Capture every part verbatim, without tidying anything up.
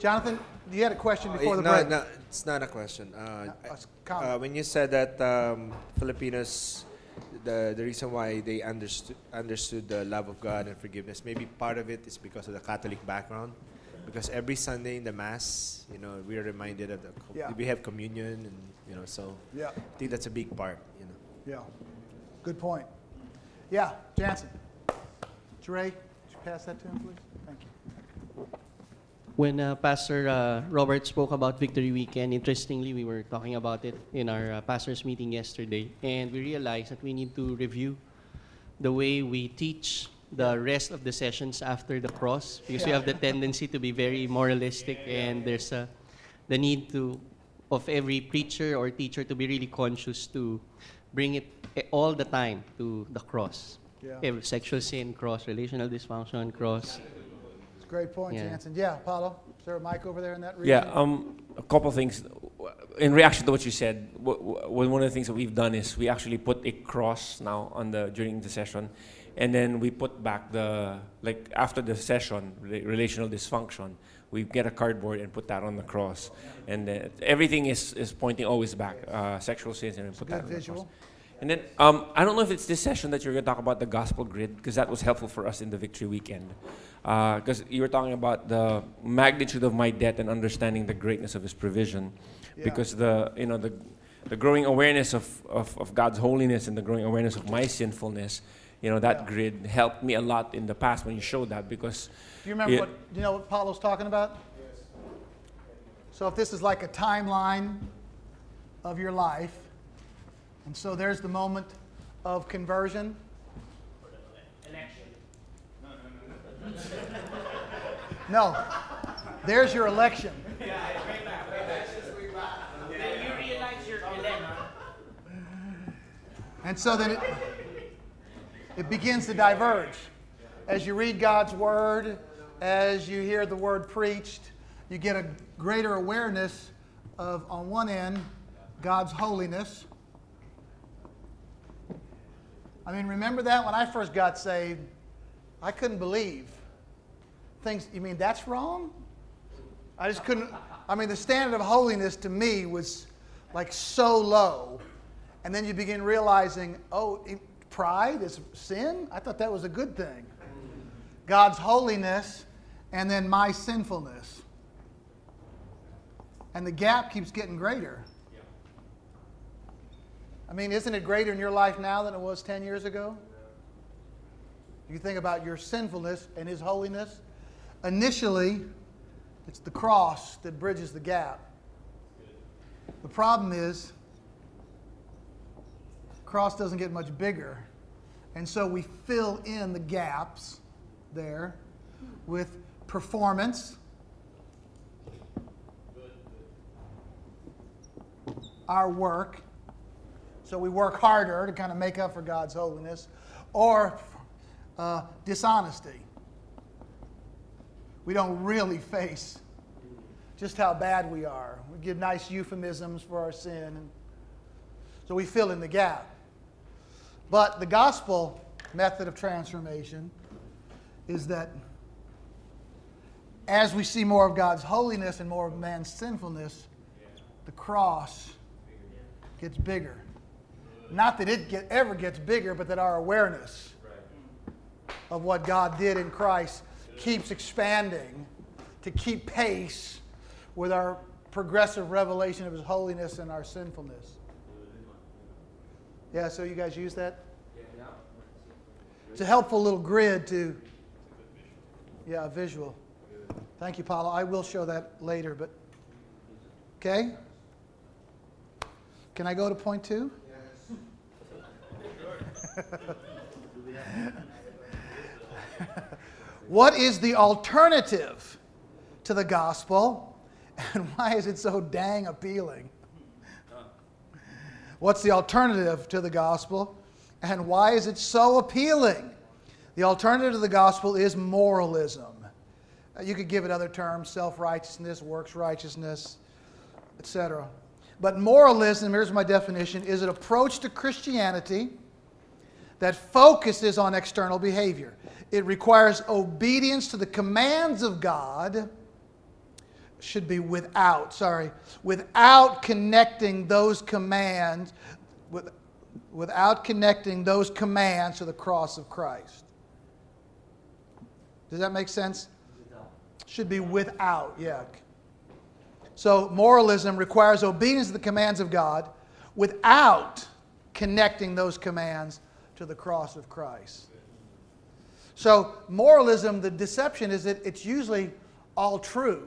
Jonathan, you had a question before Uh, the no, break. no, it's not a question. Uh, No, it's a uh, comment. when you said that um, Filipinos, the the reason why they understood understood the love of God and forgiveness, maybe part of it is because of the Catholic background. Because every Sunday in the Mass, you know, we are reminded of the co- Yeah. we have communion, and you know, so Yeah, I think that's a big part. You know. yeah. Good point. Yeah, Jansen. Dre, would you pass that to him, please? Thank you. When uh, Pastor uh, Robert spoke about Victory Weekend, interestingly, we were talking about it in our uh, pastor's meeting yesterday, and we realized that we need to review the way we teach the rest of the sessions after the cross, because we have the tendency to be very moralistic, and there's a, the need to of every preacher or teacher to be really conscious to bring it eh, all the time to the cross. Yeah. Every sexual sin, cross, relational dysfunction, cross. It's a great point, Yeah. Jansen. Yeah, Paulo, is there a mic over there in that region? Yeah, um, a couple things. In reaction to what you said, w- w- one of the things that we've done is we actually put a cross now on the during the session, and then we put back the like after the session, re- relational dysfunction. We get a cardboard and put that on the cross, and uh, everything is, is pointing always back. Uh, sexual sins, and we put Good that on the visual. cross. And then um, I don't know if it's this session that you're going to talk about the gospel grid, because that was helpful for us in the Victory Weekend. Because you were talking about the magnitude of my debt and understanding the greatness of His provision. Yeah. Because the you know the the growing awareness of, of, of God's holiness and the growing awareness of my sinfulness, you know that Yeah. grid helped me a lot in the past when you showed that. Because Do you remember it- what, do you know what Paulo's talking about? So if this is like a timeline of your life, and so there's the moment of conversion. No, there's your election. And so then it, it begins to diverge. As you read God's Word, as you hear the Word preached, you get a greater awareness of, on one end, God's holiness. I mean, remember that when I first got saved, I couldn't believe things. You mean that's wrong? I just couldn't. I mean, the standard of holiness to me was like so low. And then you begin realizing, oh, it- pride is sin? I thought that was a good thing. God's holiness and then my sinfulness. And the gap keeps getting greater. I mean, isn't it greater in your life now than it was ten years ago? You think about your sinfulness and His holiness. Initially, it's the cross that bridges the gap. The problem is, the cross doesn't get much bigger. And so we fill in the gaps there with performance, our work. So we work harder to kind of make up for God's holiness, or uh, dishonesty. We don't really face just how bad we are. We give nice euphemisms for our sin, and so we fill in the gap. But the gospel method of transformation is that as we see more of God's holiness and more of man's sinfulness, the cross gets bigger. Not that it get, ever gets bigger, but that our awareness of what God did in Christ keeps expanding to keep pace with our progressive revelation of His holiness and our sinfulness. Yeah, so you guys use that? It's a helpful little grid to, yeah, a visual. Thank you, Paulo. I will show that later, but, okay? Can I go to point two? What is the alternative to the gospel, and why is it so dang appealing? What's the alternative to the gospel, and why is it so appealing? The alternative to the gospel is moralism. Uh, You could give it other terms, self-righteousness, works righteousness, et cetera. But moralism, here's my definition, is an approach to Christianity that focuses on external behavior. It requires obedience to the commands of God should be without, sorry, without connecting those commands, with, without connecting those commands to the cross of Christ. Does that make sense? Should be without, yeah. So moralism requires obedience to the commands of God without connecting those commands to the cross of Christ. So moralism, the deception is that it's usually all true.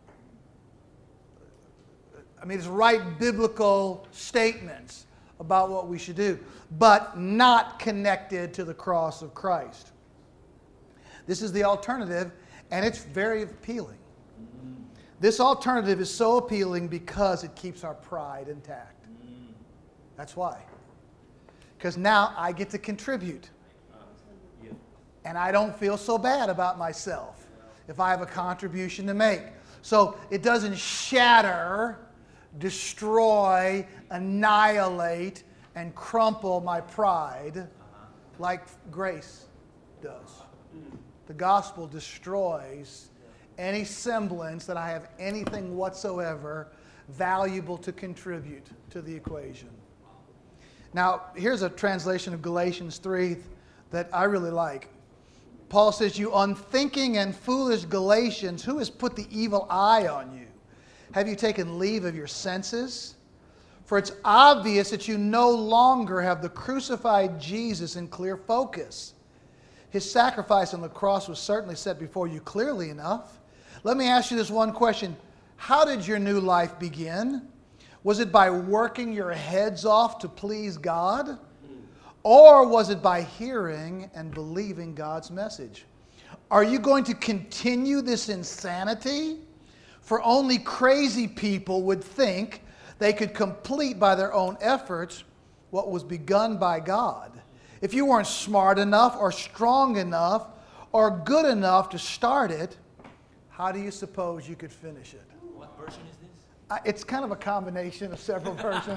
I mean, it's right biblical statements about what we should do, but not connected to the cross of Christ. This is the alternative, and it's very appealing. This alternative is so appealing because it keeps our pride intact. That's why. Because now I get to contribute. And I don't feel so bad about myself if I have a contribution to make. So it doesn't shatter, destroy, annihilate, and crumple my pride like grace does. The gospel destroys any semblance that I have anything whatsoever valuable to contribute to the equation. Now, here's a translation of Galatians three that I really like. Paul says, "You unthinking and foolish Galatians, who has put the evil eye on you? Have you taken leave of your senses? For it's obvious that you no longer have the crucified Jesus in clear focus. His sacrifice on the cross was certainly set before you clearly enough. Let me ask you this one question. How did your new life begin? Was it by working your heads off to please God? Or was it by hearing and believing God's message? Are you going to continue this insanity? For only crazy people would think they could complete by their own efforts what was begun by God. If you weren't smart enough or strong enough or good enough to start it, how do you suppose you could finish it?" What version is this? Uh, it's kind of a combination of several versions.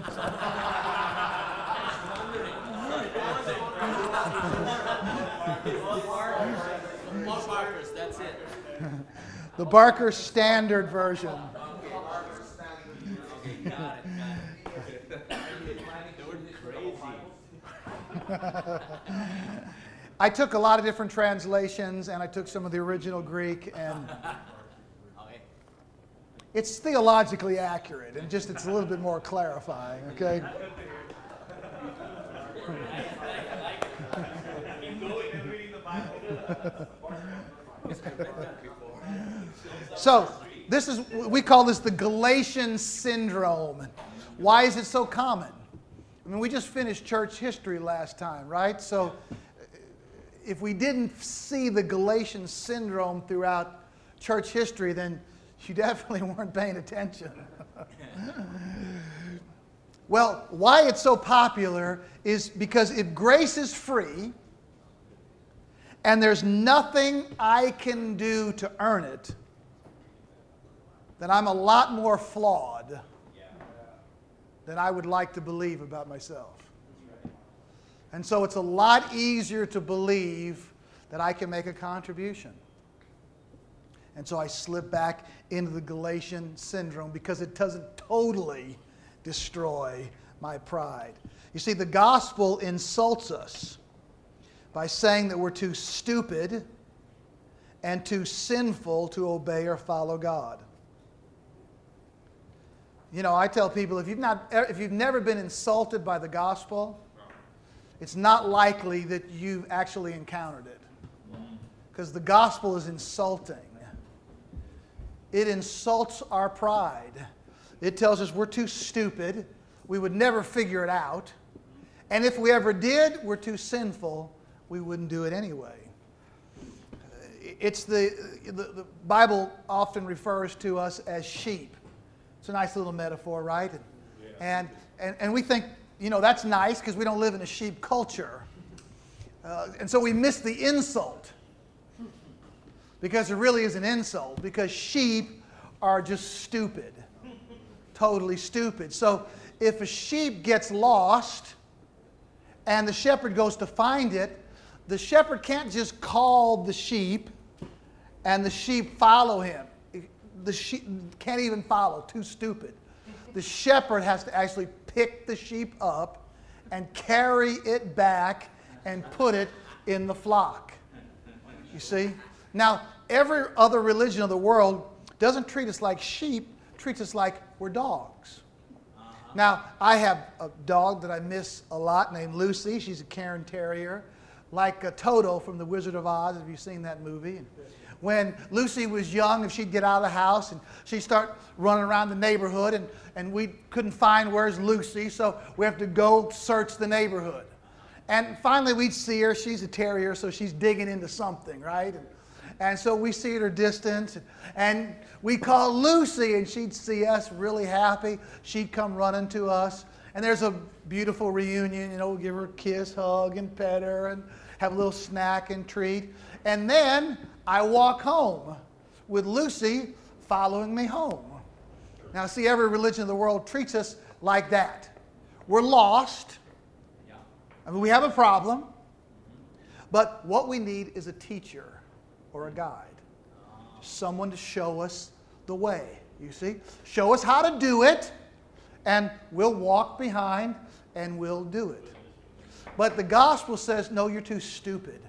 Paul Barker's, that's it. The Barker Standard Version. Okay, Barker's standard. Okay, got it, got it. I took a lot of different translations, and I took some of the original Greek, and Okay. it's theologically accurate, and just it's a little bit more clarifying, okay? So, this is, we call this the Galatian syndrome. Why is it so common? I mean, we just finished church history last time, right? So, if we didn't see the Galatian syndrome throughout church history, then you definitely weren't paying attention. Well, why it's so popular is because if grace is free, and there's nothing I can do to earn it, then I'm a lot more flawed than I would like to believe about myself. And so it's a lot easier to believe that I can make a contribution. And so I slip back into the Galatian syndrome because it doesn't totally destroy my pride. You see, the gospel insults us by saying that we're too stupid and too sinful to obey or follow God. You know, I tell people, if you've not, if you've never been insulted by the gospel, it's not likely that you've actually encountered it. Because the gospel is insulting. It insults our pride. It tells us we're too stupid. We would never figure it out. And if we ever did, we're too sinful. We wouldn't do it anyway. It's the, the, the Bible often refers to us as sheep. It's a nice little metaphor, right? And, and, and, and we think, you know, that's nice because we don't live in a sheep culture. Uh, and so we miss the insult. Because it really is an insult. Because sheep are just stupid. Totally stupid. So if a sheep gets lost and the shepherd goes to find it, the shepherd can't just call the sheep and the sheep follow him. the sheep can't even follow, too stupid. The shepherd has to actually pick the sheep up and carry it back and put it in the flock. You see? Now, every other religion of the world doesn't treat us like sheep, treats us like we're dogs. Now, I have a dog that I miss a lot named Lucy. She's a Cairn Terrier, like a Toto from The Wizard of Oz. Have you seen that movie? When Lucy was young, if she'd get out of the house and she'd start running around the neighborhood, and, and we couldn't find where's Lucy, so we have to go search the neighborhood. And finally we'd see her. She's a terrier, so she's digging into something, right? And, and so we see at her distance, and, and we call Lucy, and she'd see us really happy. She'd come running to us, and there's a beautiful reunion. You know, we'll give her a kiss, hug, and pet her, and have a little snack and treat. And then I walk home with Lucy following me home. Now, see, every religion of the world treats us like that. We're lost. I mean, we have a problem. But what we need is a teacher or a guide. Someone to show us the way, you see. Show us how to do it, and we'll walk behind and we'll do it. But the gospel says, no, you're too stupid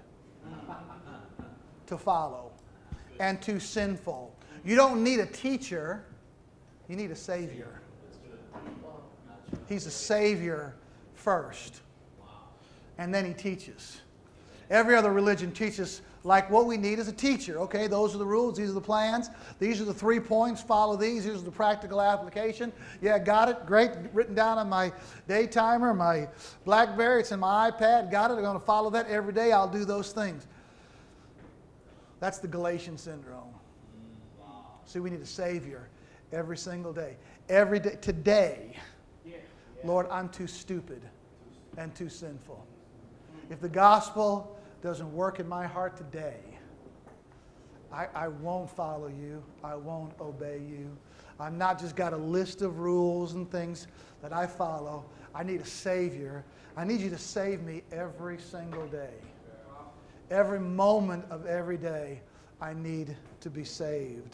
to follow and too sinful. You don't need a teacher. You need a Savior. He's a Savior first. And then He teaches. Every other religion teaches like what we need is a teacher. Okay, those are the rules. These are the plans. These are the three points. Follow these. Here's the practical application. Yeah, got it. Great. Written down on my day timer, my BlackBerry. It's in my iPad. Got it. I'm going to follow that every day. I'll do those things. That's the Galatian syndrome. See, we need a Savior every single day. Every day. Today, Lord, I'm too stupid and too sinful. If the gospel doesn't work in my heart today, I, I won't follow you. I won't obey you. I've not just got a list of rules and things that I follow. I need a Savior. I need you to save me every single day. Every moment of every day, I need to be saved.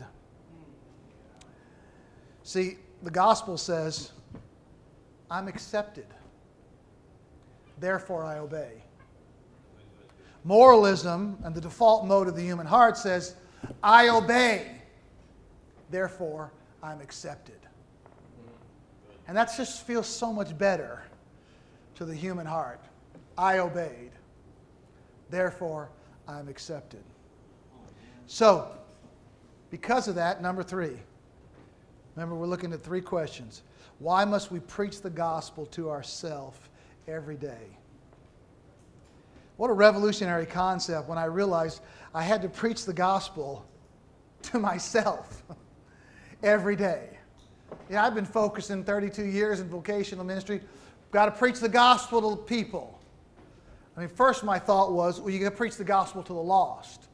See, the gospel says, I'm accepted. Therefore, I obey. Moralism and the default mode of the human heart says, I obey. Therefore, I'm accepted. And that just feels so much better to the human heart. I obeyed. Therefore, I'm accepted. So, because of that, number three. Remember, we're looking at three questions. Why must we preach the gospel to ourselves every day? What a revolutionary concept when I realized I had to preach the gospel to myself every day. You know, I've been focusing thirty-two years in vocational ministry. Got to preach the gospel to people. I mean, first my thought was, well, you got to preach the gospel to the lost.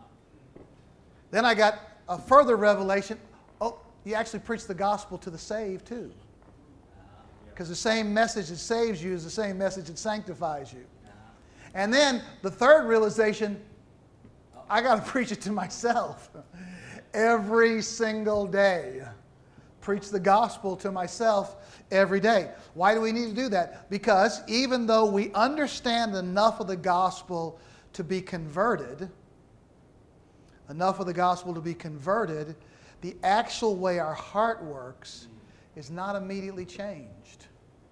Then I got a further revelation. Oh, you actually preach the gospel to the saved too. Because the same message that saves you is the same message that sanctifies you. And then the third realization, I got to preach it to myself every single day. Preach the gospel to myself every day. Why do we need to do that? Because even though we understand enough of the gospel to be converted, enough of the gospel to be converted, the actual way our heart works is not immediately changed.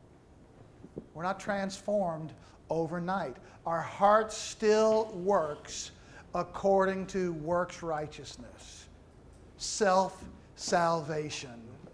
We're not transformed overnight. Our heart still works according to works righteousness, self-salvation.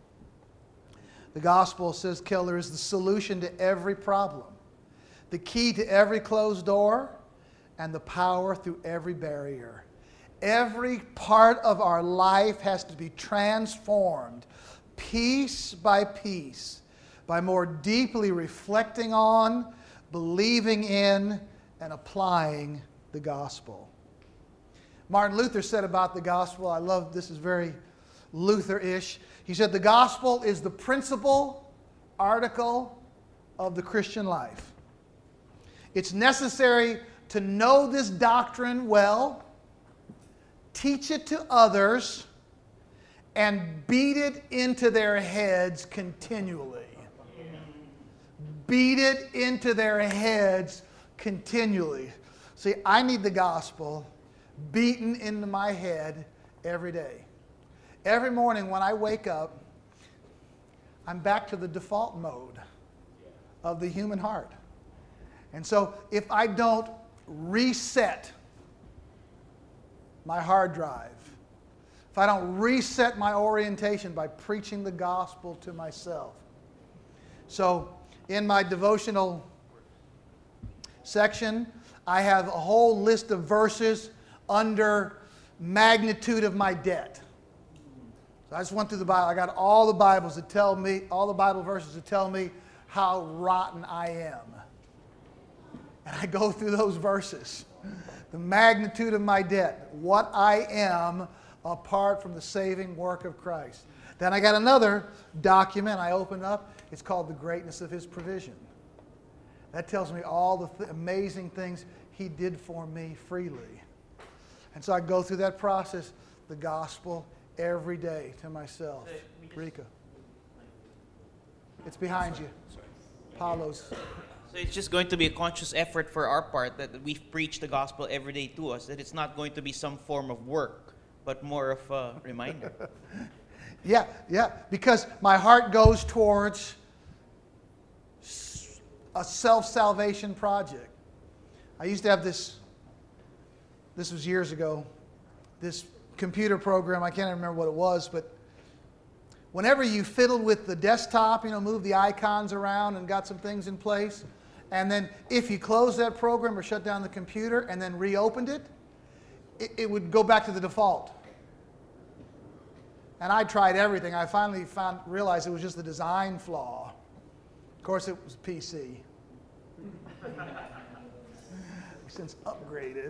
The gospel, says Keller, is the solution to every problem, the key to every closed door, and the power through every barrier. Every part of our life has to be transformed piece by piece by more deeply reflecting on, believing in, and applying the gospel. Martin Luther said about the gospel, I love this, is very Luther-ish. He said, the gospel is the principal article of the Christian life. It's necessary to know this doctrine well, teach it to others, and beat it into their heads continually. Beat it into their heads continually. See, I need the gospel beaten into my head every day. Every morning when I wake up, I'm back to the default mode of the human heart. And so if I don't reset my hard drive, if I don't reset my orientation by preaching the gospel to myself. So in my devotional section, I have a whole list of verses under magnitude of my debt. So I just went through the Bible. I got all the Bibles that tell me, all the Bible verses that tell me how rotten I am. And I go through those verses. The magnitude of my debt, what I am apart from the saving work of Christ. Then I got another document I open up. It's called The Greatness of His Provision. That tells me all the th- amazing things He did for me freely. And so I go through that process, the gospel, every day to myself. Rika. It's behind you. Paulo's. So it's just going to be a conscious effort for our part that we preach the gospel every day to us, that it's not going to be some form of work, but more of a reminder. Yeah, yeah, because my heart goes towards a self-salvation project. I used to have this, this was years ago, this computer program, I can't even remember what it was, but whenever you fiddled with the desktop, you know, moved the icons around and got some things in place, and then if you closed that program or shut down the computer and then reopened it, it, it would go back to the default. And I tried everything. I finally found, realized it was just a design flaw. Of course, it was P C. Since upgraded.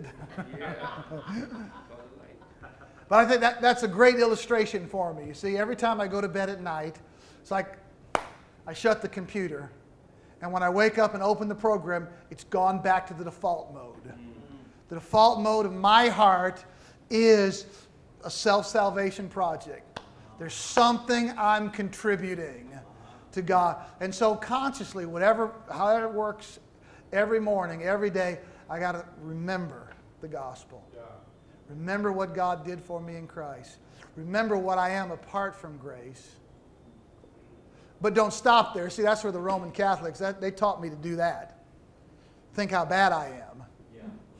But I think that, that's a great illustration for me. You see, every time I go to bed at night, it's like I shut the computer. And when I wake up and open the program, it's gone back to the default mode. The default mode of my heart is a self-salvation project. There's something I'm contributing to God. And so consciously, whatever, however it works, every morning, every day, I got to remember the gospel. Yeah. Remember what God did for me in Christ. Remember what I am apart from grace. But don't stop there. See, that's where the Roman Catholics, that, they taught me to do that. Think how bad I am. Yeah.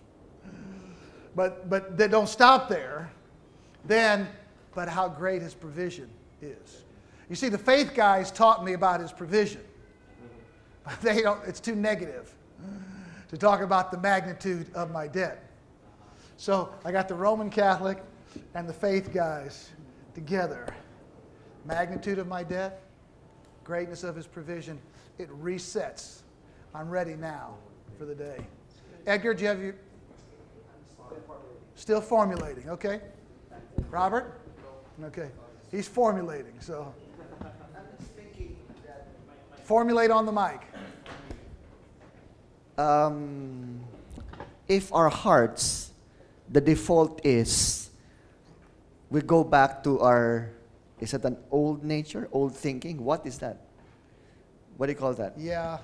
But, but they don't stop there. Then, but how great His provision is. You see, the faith guys taught me about His provision. But they don't, it's too negative to talk about the magnitude of my debt. So I got the Roman Catholic and the faith guys together. Magnitude of my debt, greatness of His provision. It resets. I'm ready now for the day. Edgar, do you have your... Still formulating, okay. Robert? Okay. He's formulating, so... Formulate on the mic. Um, if our hearts, the default is we go back to our, is it an old nature, old thinking? What is that? What do you call that? Yeah.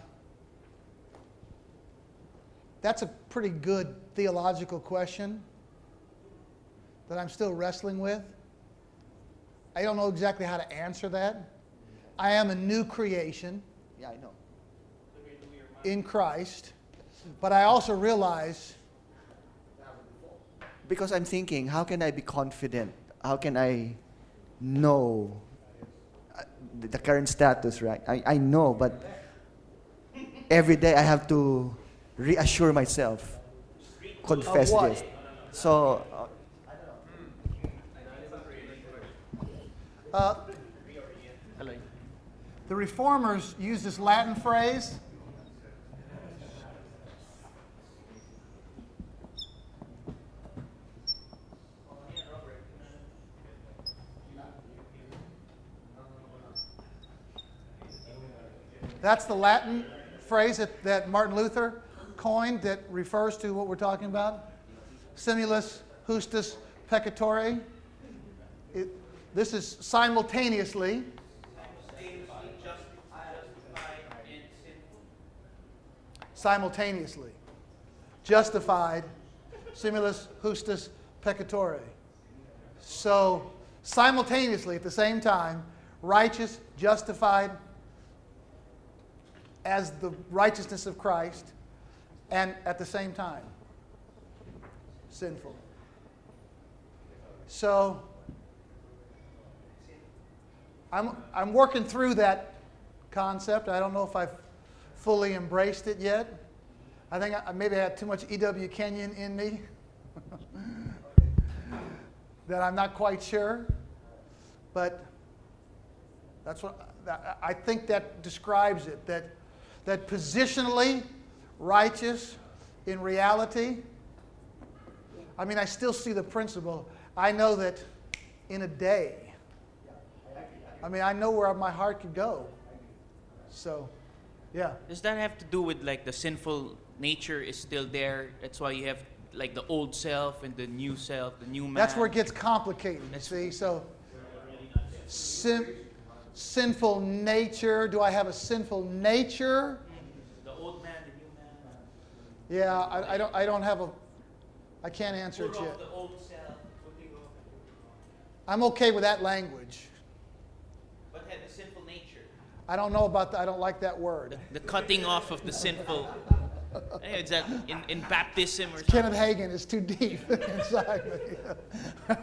That's a pretty good theological question that I'm still wrestling with. I don't know exactly how to answer that. I am a new creation. Yeah, I know. In Christ. But I also realize... Because I'm thinking, how can I be confident? How can I know uh, the, the current status, right? I, I know, but every day I have to reassure myself, confess Of what? this. So, uh, Uh, the Reformers use this Latin phrase. That's the Latin phrase that, that Martin Luther coined that refers to what we're talking about. Simulus justus peccatore. It, This is simultaneously. Simultaneously. Justified. Simulus justus peccatore. So, simultaneously, at the same time, righteous, justified as the righteousness of Christ, and at the same time, sinful. So, I'm, I'm working through that concept. I don't know if I've fully embraced it yet. I think I maybe I had too much E W Kenyon in me that I'm not quite sure. But that's what I think that describes it. That that positionally righteous in reality. I mean, I still see the principle. I know that in a day. I mean, I know where my heart could go. So, yeah. Does that have to do with like the sinful nature is still there? That's why you have like the old self and the new self, the new man. That's where it gets complicated, you see. So, sin, sinful nature. Do I have a sinful nature? The old man, the new man. Yeah, I, I don't. I don't have a. I can't answer it yet. The old self. I'm okay with that language. But had the sinful nature. I don't know about that. I don't like that word. The, the cutting off of the sinful. Hey, is that in, in baptism or something? Kenneth Hagin is too deep inside me.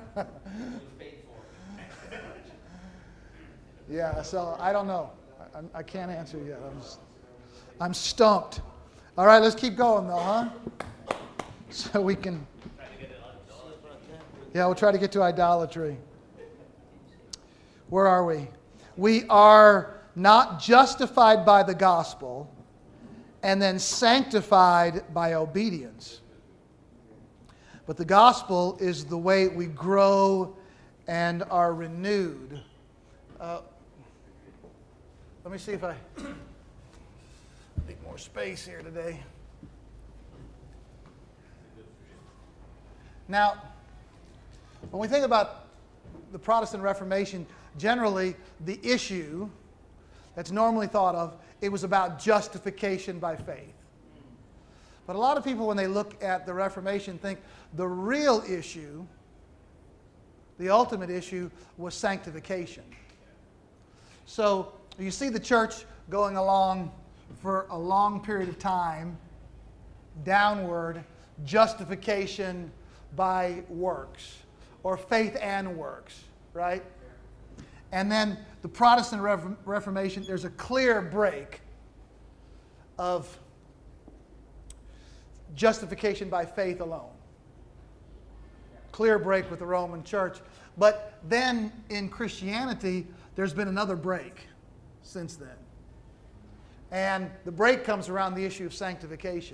Yeah, so I don't know. I, I can't answer yet. I'm, I'm stumped. All right, let's keep going though, huh? So we can. Yeah, we'll try to get to idolatry. Where are we? We are not justified by the gospel and then sanctified by obedience. But the gospel is the way we grow and are renewed. Uh, let me see if I need more space here today. Now, when we think about the Protestant Reformation, generally the issue that's normally thought of, it was about justification by faith. But a lot of people, when they look at the Reformation, think the real issue, the ultimate issue, was sanctification. So you see the church going along for a long period of time, downward, justification by works, or faith and works, right? And then the Protestant Reformation, there's a clear break of justification by faith alone. Clear break with the Roman Church. But then in Christianity, there's been another break since then. And the break comes around the issue of sanctification.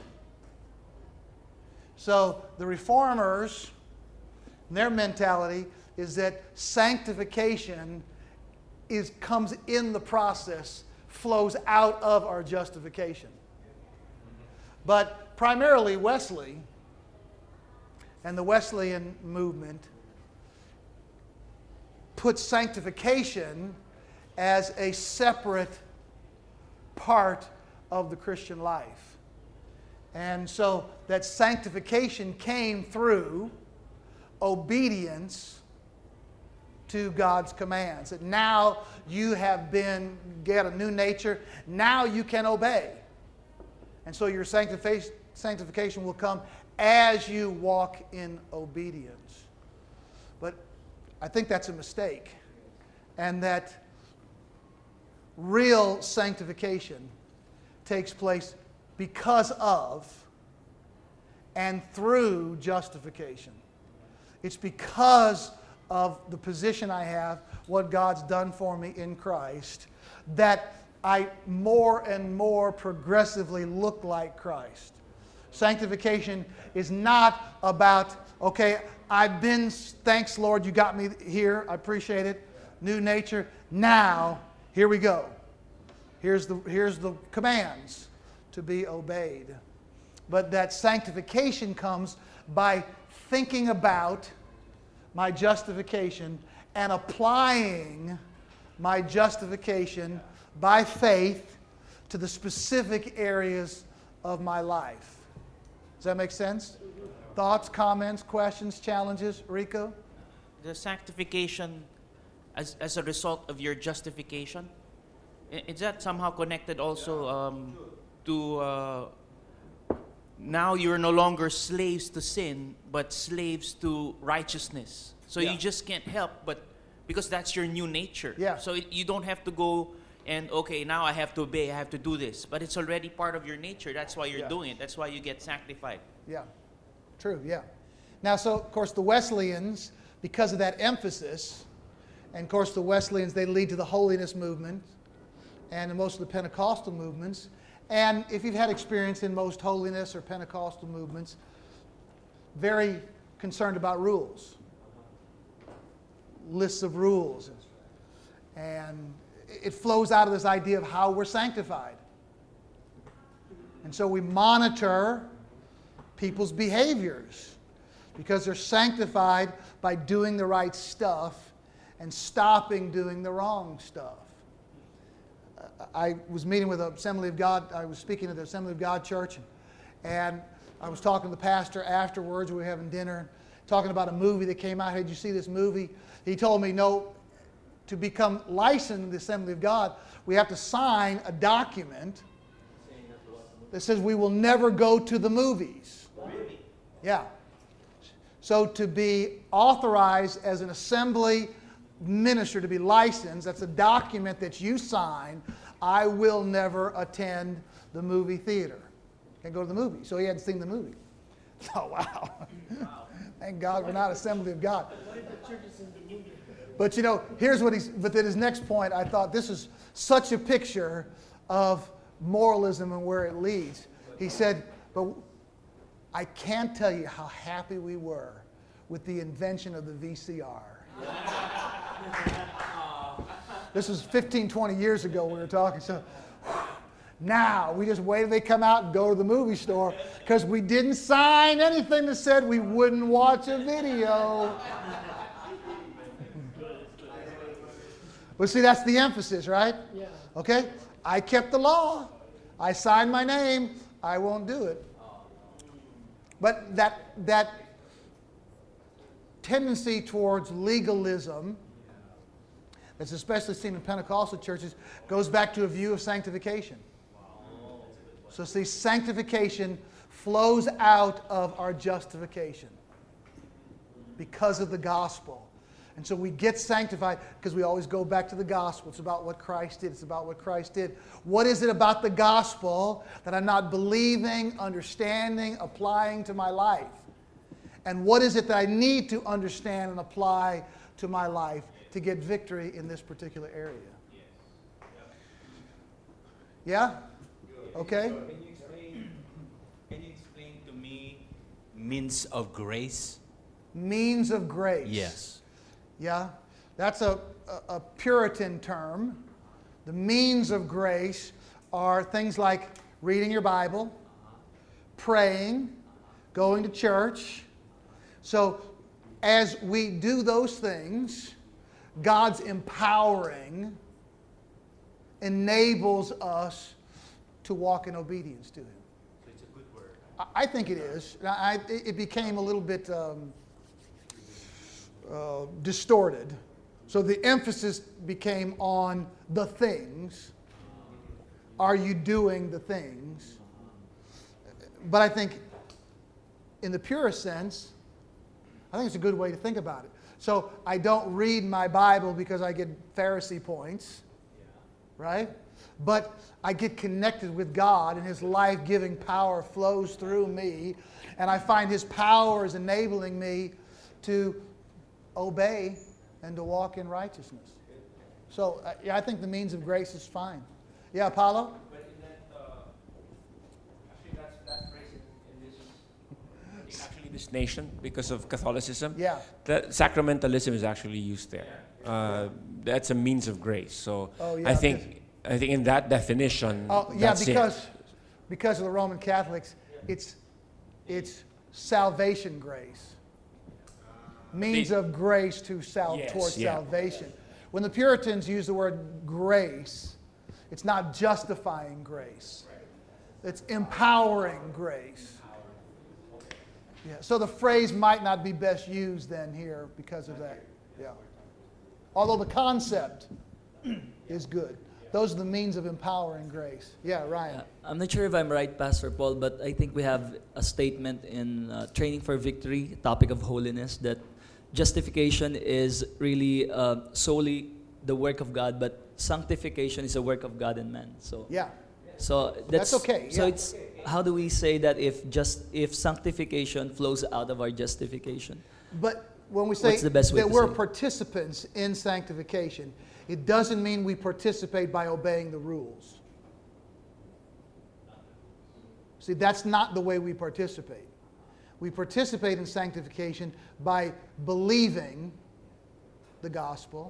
So the Reformers, their mentality is that sanctification is comes in the process, flows out of our justification. But primarily Wesley and the Wesleyan movement put sanctification as a separate part of the Christian life. And so that sanctification came through obedience to God's commands. That now you have been, get a new nature, now you can obey. And so your sanctification sanctification will come as you walk in obedience. But I think that's a mistake. And that real sanctification takes place because of and through justification. It's because of the position I have, what God's done for me in Christ, that I more and more progressively look like Christ. Sanctification is not about, okay, I've been, thanks Lord, you got me here, I appreciate it, new nature. Now, here we go. Here's the, here's the commands to be obeyed. But that sanctification comes by thinking about my justification and applying my justification by faith to the specific areas of my life. Does that make sense? Thoughts, comments, questions, challenges? Rico? The sanctification as, as a result of your justification, i- is that somehow connected also um, to uh, now you're no longer slaves to sin, but slaves to righteousness. So Yeah. you just can't help but, because that's your new nature. Yeah. So it, you don't have to go and, okay, now I have to obey, I have to do this. But it's already part of your nature. That's why you're Yeah. doing it. That's why you get sanctified. Yeah, true, yeah. Now, so, of course, the Wesleyans, because of that emphasis, and, of course, the Wesleyans, they lead to the holiness movement and in most of the Pentecostal movements. And if you've had experience in most holiness or Pentecostal movements, very concerned about rules, lists of rules. And it flows out of this idea of how we're sanctified. And so we monitor people's behaviors because they're sanctified by doing the right stuff and stopping doing the wrong stuff. I was meeting with the Assembly of God. I was speaking at the Assembly of God church, and I was talking to the pastor afterwards. We were having dinner, talking about a movie that came out. Hey, did you see this movie? He told me, no, to become licensed in the Assembly of God, we have to sign a document that says we will never go to the movies. Yeah. So to be authorized as an assembly minister, to be licensed, that's a document that you sign. I will never attend the movie theater. Can't go to the movie. So he hadn't seen the movie. Oh, wow. Thank God we're not Assembly of God. But you know, here's what he's, but then his next point, I thought this is such a picture of moralism and where it leads. He said, but I can't tell you how happy we were with the invention of the V C R. This was fifteen, twenty years ago we were talking. So now we just wait till they come out and go to the movie store because we didn't sign anything that said we wouldn't watch a video. But see, that's the emphasis, right? Yeah. Okay? I kept the law. I signed my name. I won't do it. But that, that tendency towards legalism that's especially seen in Pentecostal churches goes back to a view of sanctification. So see, sanctification flows out of our justification because of the gospel. And so we get sanctified because we always go back to the gospel. It's about what Christ did. It's about what Christ did. What is it about the gospel that I'm not believing, understanding, applying to my life? And what is it that I need to understand and apply to my life to get victory in this particular area? Yeah? Okay? Can you explain, can you explain to me means of grace? Means of grace. Yes. Yeah, that's a, a, a Puritan term. The means of grace are things like reading your Bible, praying, going to church. So as we do those things, God's empowering enables us to walk in obedience to Him. So it's a good word. I, I think it is. I, it became a little bit um, uh, distorted. So the emphasis became on the things. Are you doing the things? But I think in the purest sense, I think it's a good way to think about it. So I don't read my Bible because I get Pharisee points, right? But I get connected with God and His life-giving power flows through me, and I find His power is enabling me to obey and to walk in righteousness. So uh, yeah, I think the means of grace is fine. Yeah, Apollo? But in that, uh, actually, that's, that phrase in, in this, in actually this nation, because of Catholicism, Yeah. that sacramentalism is actually used there. Uh, that's a means of grace. So Oh, yeah, I think I think in that definition, Oh, yeah, that's because it. because of the Roman Catholics, it's it's salvation grace. means They- of grace to sal- Yes, towards yeah. salvation. When the Puritans use the word grace, it's not justifying grace. It's empowering grace. Yeah. So the phrase might not be best used then here because of that. Yeah. Although the concept is good. Those are the means of empowering grace. Yeah, Ryan. Uh, I'm not sure if I'm right, Pastor Paul, but I think we have a statement in uh, Training for Victory, topic of holiness, that justification is really uh, solely the work of God, but sanctification is a work of God and man. So, Yeah. so that's, That's okay, So yeah. it's how do we say that if just if sanctification flows out of our justification? But when we say What's the best way that to we're say it? participants in sanctification, it doesn't mean we participate by obeying the rules. See, that's not the way we participate. We participate in sanctification by believing the gospel,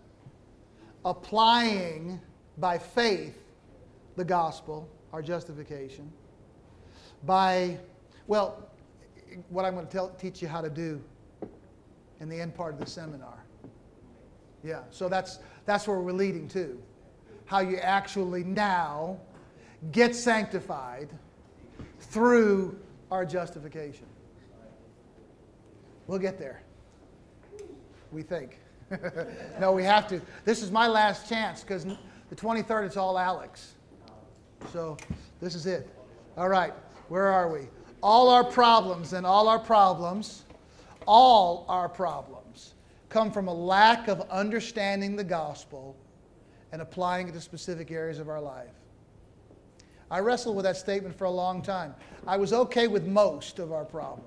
applying by faith the gospel, our justification, by, well, what I'm going to tell, teach you how to do in the end part of the seminar. Yeah, so that's that's where we're leading to. How you actually now get sanctified through our justification. We'll get there. We think. No, we have to. This is my last chance because the twenty-third it's all Alex. So this is it. All right, where are we? All our problems and all our problems, all our problems come from a lack of understanding the gospel and applying it to specific areas of our life. I wrestled with that statement for a long time. I was okay with most of our problems.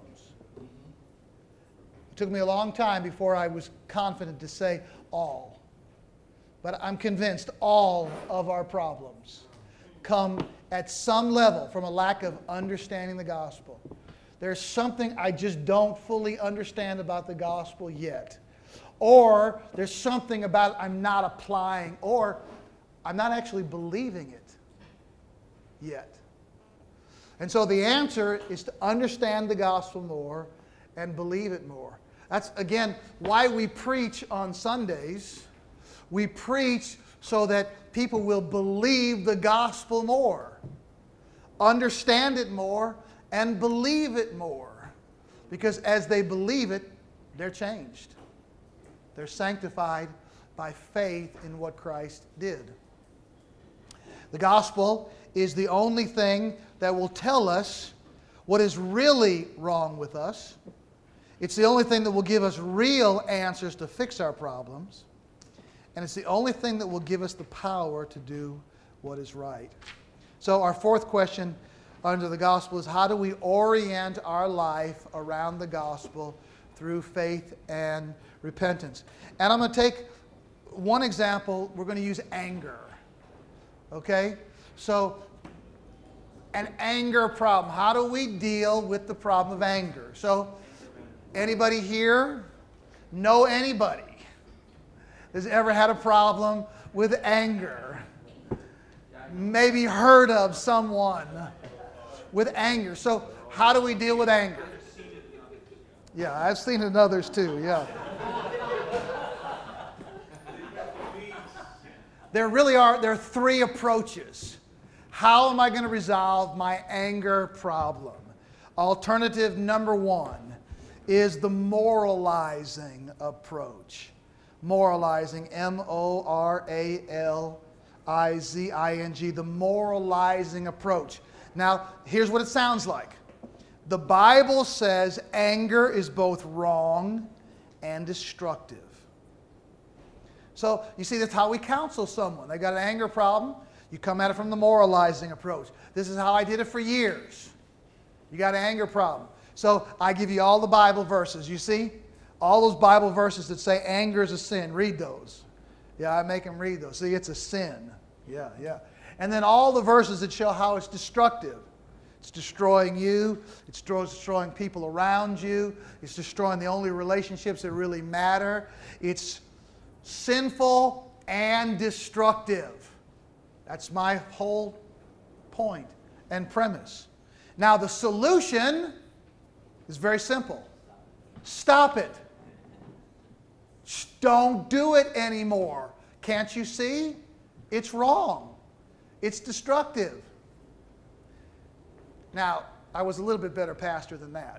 It took me a long time before I was confident to say all. But I'm convinced all of our problems come at some level from a lack of understanding the gospel. There's something I just don't fully understand about the gospel yet. Or there's something about it I'm not applying, or I'm not actually believing it yet. And so the answer is to understand the gospel more and believe it more. That's, again, why we preach on Sundays. We preach so that people will believe the gospel more, understand it more, and believe it more. Because as they believe it, they're changed. They're sanctified by faith in what Christ did. The gospel is the only thing that will tell us what is really wrong with us. It's the only thing that will give us real answers to fix our problems. And it's the only thing that will give us the power to do what is right. So our fourth question under the gospel is, how do we orient our life around the gospel through faith and repentance? And I'm going to take one example. We're going to use anger. Okay? So, an anger problem. How do we deal with the problem of anger? So, anybody here know anybody that's ever had a problem with anger? Maybe heard of someone with anger. So, how do we deal with anger? Yeah, I've seen it in others too, yeah. There really are, there are three approaches. How am I going to resolve my anger problem? Alternative number one is the moralizing approach. Moralizing, M O R A L I Z I N G, the moralizing approach. Now, here's what it sounds like. The Bible says anger is both wrong and destructive. So, you see, that's how we counsel someone. They got an anger problem. You come at it from the moralizing approach. This is how I did it for years. You got an anger problem. So, I give you all the Bible verses. You see? All those Bible verses that say anger is a sin. Read those. Yeah, I make them read those. See, it's a sin. Yeah, yeah. And then all the verses that show how it's destructive. It's destroying you. It's destroying people around you. It's destroying the only relationships that really matter. It's sinful and destructive. That's my whole point and premise. Now, the solution is very simple. Stop it. Shh, don't do it anymore. Can't you see? It's wrong. It's destructive. Now, I was a little bit better pastor than that.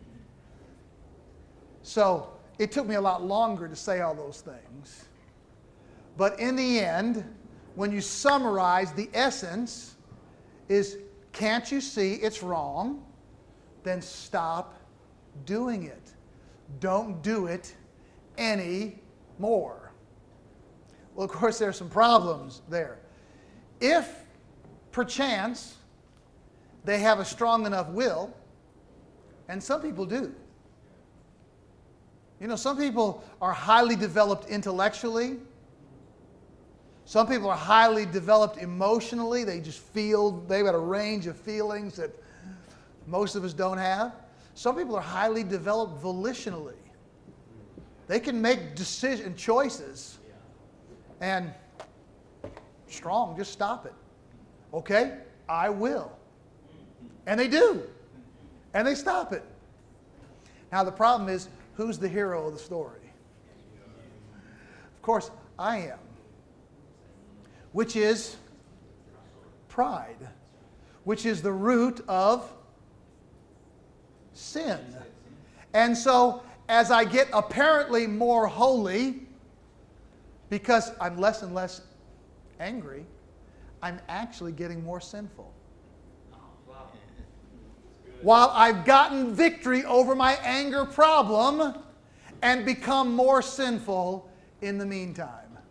So it took me a lot longer to say all those things. But in the end, when you summarize, the essence is, can't you see it's wrong? Then stop doing it. Don't do it anymore. Well, of course, there are some problems there. If, perchance, they have a strong enough will, and some people do. You know, some people are highly developed intellectually. Some people are highly developed emotionally. They just feel, they've got a range of feelings that most of us don't have. Some people are highly developed volitionally. They can make decision choices. And strong, just stop it. Okay? I will. And they do. And they stop it. Now the problem is, who's the hero of the story? Of course, I am. Which is pride. Which is the root of sin. And so, as I get apparently more holy, because I'm less and less angry, I'm actually getting more sinful. While I've gotten victory over my anger problem and become more sinful in the meantime.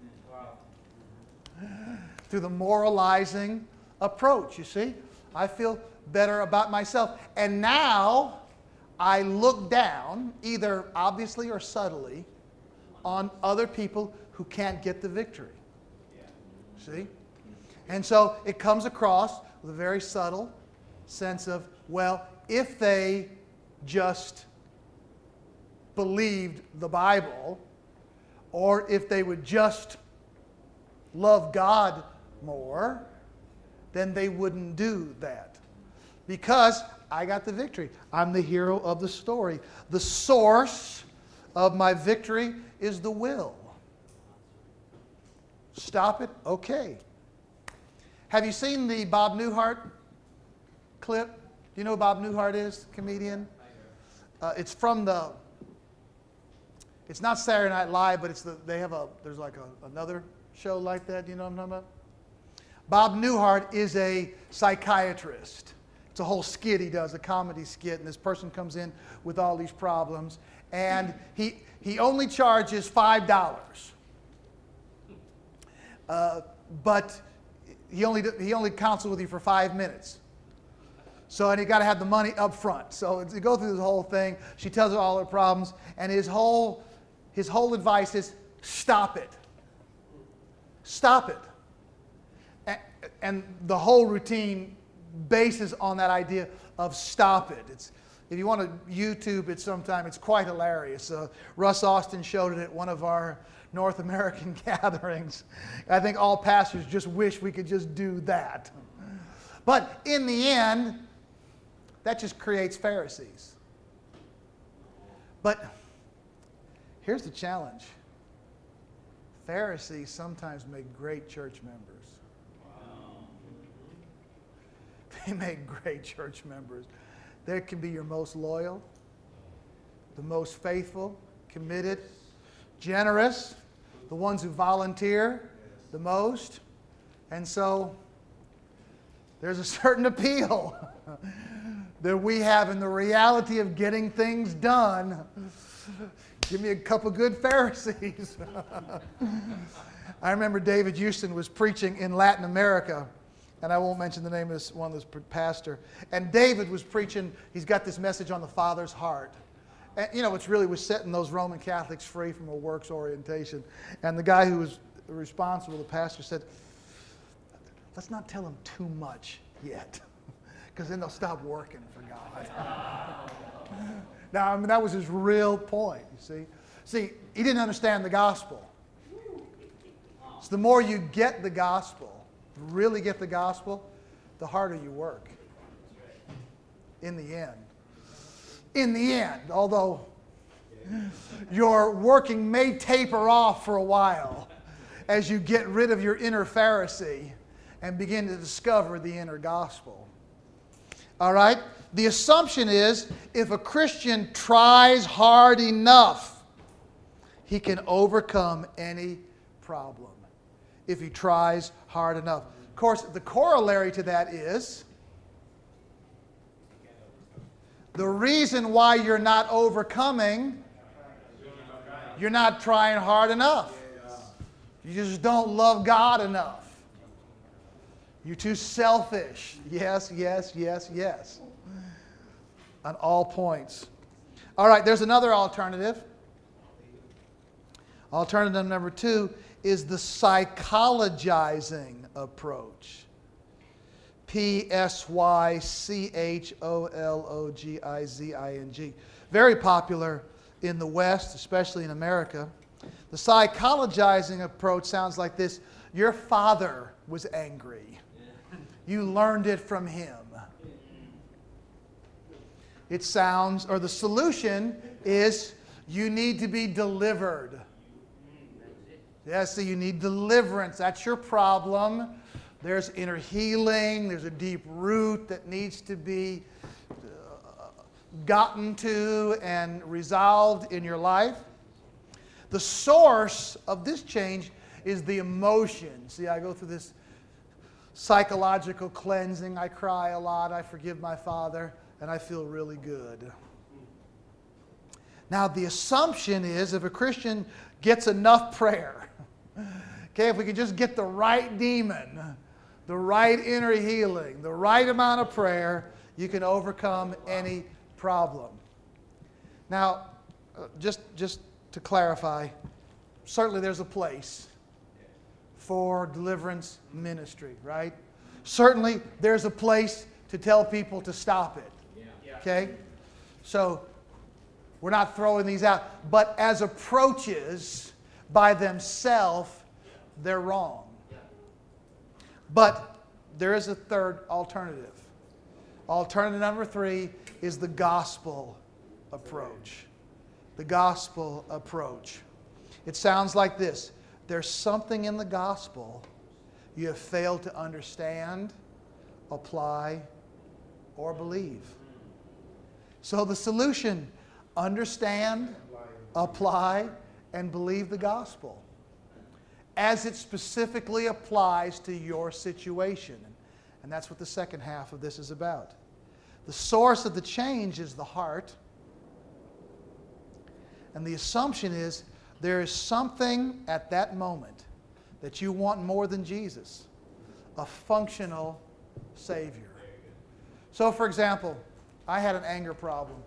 Through the moralizing approach, you see? I feel better about myself. And now I look down, either obviously or subtly, on other people who can't get the victory. See? And so it comes across with a very subtle sense of, well, if they just believed the Bible, or if they would just love God more, then they wouldn't do that. Because I got the victory. I'm the hero of the story. The source of my victory is the will. Stop it? Okay. Have you seen the Bob Newhart clip? Do you know who Bob Newhart is, comedian? Uh, it's from the, it's not Saturday Night Live, but it's the, they have a, there's like a, another show like that. Do you know what I'm talking about? Bob Newhart is a psychiatrist. It's a whole skit he does, a comedy skit, and this person comes in with all these problems, and he, he only charges five dollars. Uh, but he only, he only counsels with you for five minutes. So, and you got to have the money up front. So to go through this whole thing, she tells her all her problems, and his whole, his whole advice is, stop it. Stop it. And, and the whole routine bases on that idea of stop it. It's, if you want to YouTube it sometime, it's quite hilarious. Uh, Russ Austin showed it at one of our North American gatherings. I think all pastors just wish we could just do that. But in the end, that just creates Pharisees. But here's the challenge. Pharisees sometimes make great church members. They make great church members. They can be your most loyal, the most faithful, committed, generous, the ones who volunteer the most. And so there's a certain appeal that we have in the reality of getting things done. Give me a couple good Pharisees. I remember David Houston was preaching in Latin America, and I won't mention the name of this one, this pastor. And David was preaching, he's got this message on the Father's heart. And, you know, which really was setting those Roman Catholics free from a works orientation. And the guy who was responsible, the pastor, said, let's not tell them too much yet, because then they'll stop working for God. Now, I mean, that was his real point, you see. See, he didn't understand the gospel. So the more you get the gospel, really get the gospel, the harder you work. In the end. In the end, although Your working may taper off for a while as you get rid of your inner Pharisee and begin to discover the inner gospel. All right? The assumption is if a Christian tries hard enough, he can overcome any problem. If he tries hard enough. Of course, the corollary to that is the reason why you're not overcoming, you're not trying hard enough. You just don't love God enough. You're too selfish. Yes, yes, yes, yes. On all points. All right, there's another alternative. Alternative number two is the psychologizing approach. P S Y C H O L O G I Z I N G. Very popular in the West, especially in America. The psychologizing approach sounds like this. Your father was angry. You learned it from him. It sounds, or the solution is you need to be delivered. Yes, so you need deliverance. That's your problem. There's inner healing. There's a deep root that needs to be uh, gotten to and resolved in your life. The source of this change is the emotion. See, I go through this psychological cleansing. I cry a lot. I forgive my father, and I feel really good. Now, the assumption is if a Christian gets enough prayer, okay, if we can just get the right demon, the right inner healing, the right amount of prayer, you can overcome any problem. Now, uh, just, just to clarify, certainly there's a place for deliverance ministry, right? Certainly there's a place to tell people to stop it, okay? So we're not throwing these out. But as approaches by themselves, they're wrong. But there is a third alternative. Alternative number three is the gospel approach. The gospel approach. It sounds like this. There's something in the gospel you have failed to understand, apply, or believe. So the solution, understand, apply, and believe the gospel as it specifically applies to your situation. And that's what the second half of this is about. The source of the change is the heart. And the assumption is there is something at that moment that you want more than Jesus, a functional Savior. So, for example, I had an anger problem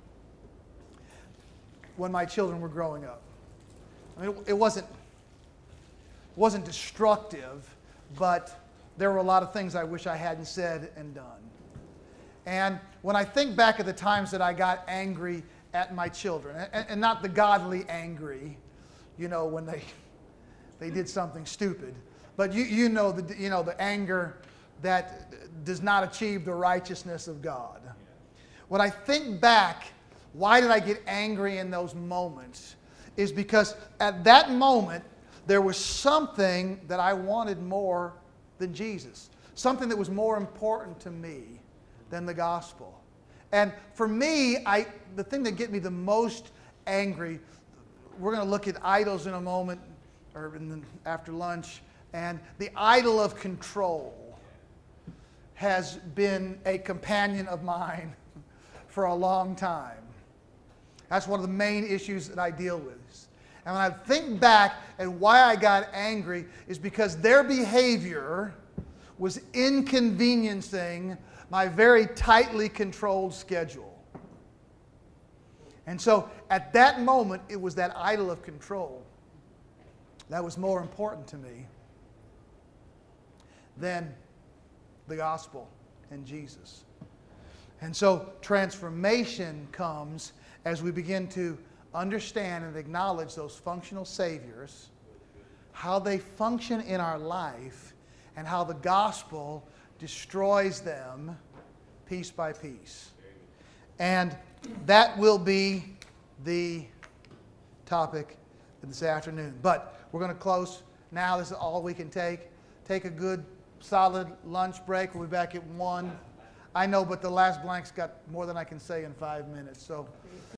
when my children were growing up. I mean, it wasn't, wasn't destructive, but there were a lot of things I wish I hadn't said and done. And when I think back at the times that I got angry at my children, and, and not the godly angry, you know, when they they did something stupid, but you you know the you know the anger that does not achieve the righteousness of God. When I think back, why did I get angry in those moments? Is because at that moment there was something that I wanted more than Jesus, something that was more important to me than the gospel. And for me, I the thing that get me the most angry, we're going to look at idols in a moment, or in the, after lunch, and the idol of control has been a companion of mine for a long time. That's one of the main issues that I deal with. And when I think back at why I got angry is because their behavior was inconveniencing my very tightly controlled schedule. And so at that moment, it was that idol of control that was more important to me than the gospel and Jesus. And so transformation comes as we begin to understand and acknowledge those functional saviors, how they function in our life, and how the gospel destroys them piece by piece. And that will be the topic this afternoon. But we're going to close now. This is all we can take. Take a good, solid lunch break. We'll be back at one. I know, but the last blank's got more than I can say in five minutes. So